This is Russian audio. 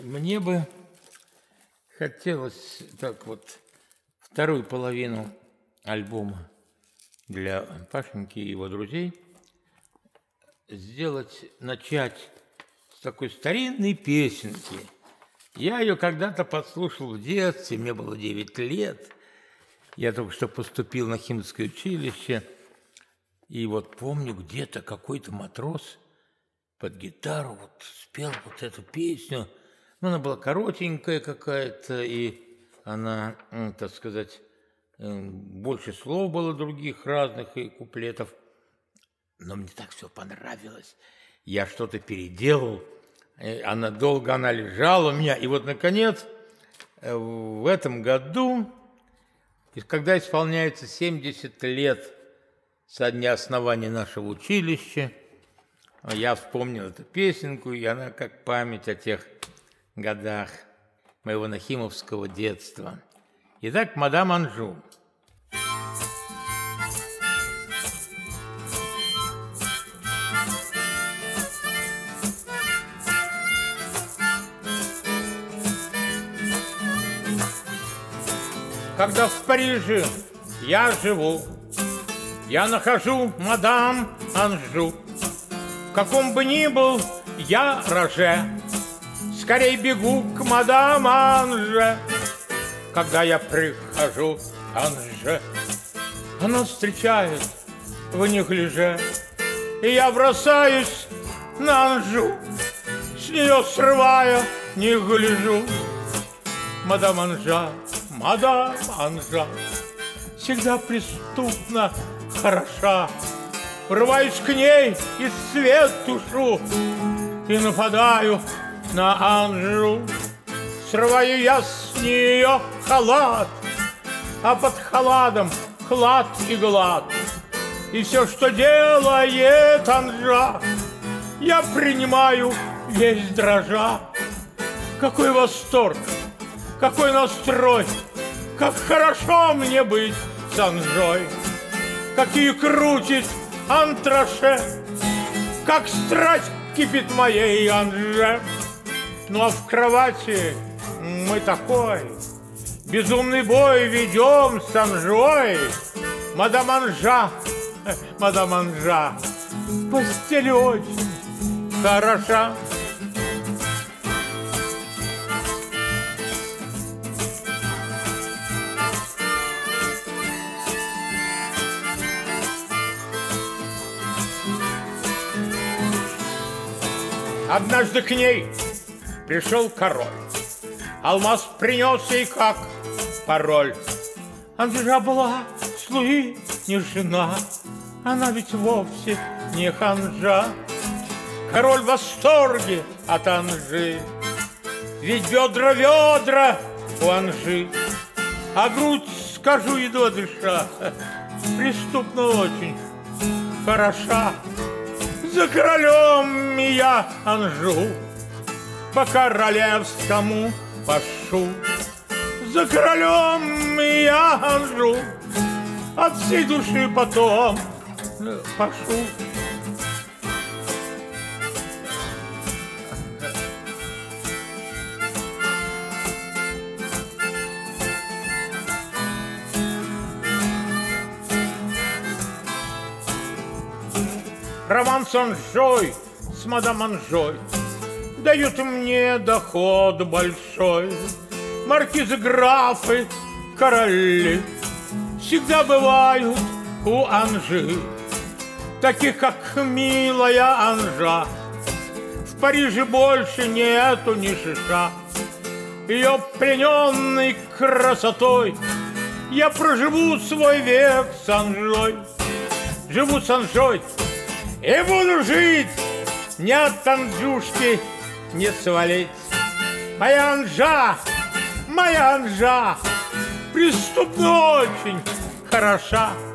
Мне бы хотелось так вот вторую половину альбома для Пашеньки и его друзей начать с такой старинной песенки. Я ее когда-то подслушал в детстве, мне было 9 лет. Я только что поступил на химическое училище. И вот помню, где-то какой-то матрос под гитару вот спел вот эту песню. Ну, она была коротенькая какая-то, и она, так сказать, больше слов было других разных и куплетов. Но мне так все понравилось. Я что-то переделал. Долго она лежала у меня. И вот, наконец, в этом году, когда исполняется 70 лет со дня основания нашего училища, я вспомнил эту песенку, и она как память о тех годах моего нахимовского детства. Итак, «Мадам Анжу». Когда в Париже я живу, я нахожу мадам Анжу. В каком бы ни был я роже, скорей бегу к мадам Анже. Когда я прихожу к Анже, она встречает в неглиже, и я бросаюсь на Анжу, с нее срывая неглижу. Мадам Анжа, всегда преступно хороша. Врываюсь к ней и свет тушу, и нападаю на Анжу. Срываю я с нее халат, а под халадом хлад и глад. И все, что делает Анжа, я принимаю весь дрожа. Какой восторг, какой настрой, как хорошо мне быть с Анжой. Какие крутит антраше, как страсть кипит моей Анже. Ну а в кровати мы такой безумный бой ведем с Анжой. Мадам Анжа, в постели очень хороша. Однажды к ней пришел король, алмаз принес ей как пароль. Анжа была слуги не жена, она ведь вовсе не ханжа. Король в восторге от Анжи, ведь ведра у Анжи, а грудь, скажу, едва дыша, преступно очень хороша. За королем я Анжу, по королевскому пошу. За королем я Анжу, от всей души потом пошу. Роман с Анжой, с мадам Анжой дают мне доход большой. Маркизы, графы, короли всегда бывают у Анжи. Таких, как милая Анжа, в Париже больше нету ни шиша. Ее плененной красотой я проживу свой век с Анжой. Живу с Анжой и буду жить, ни от Анжушки не свалить. Моя Анжа, преступно очень хороша.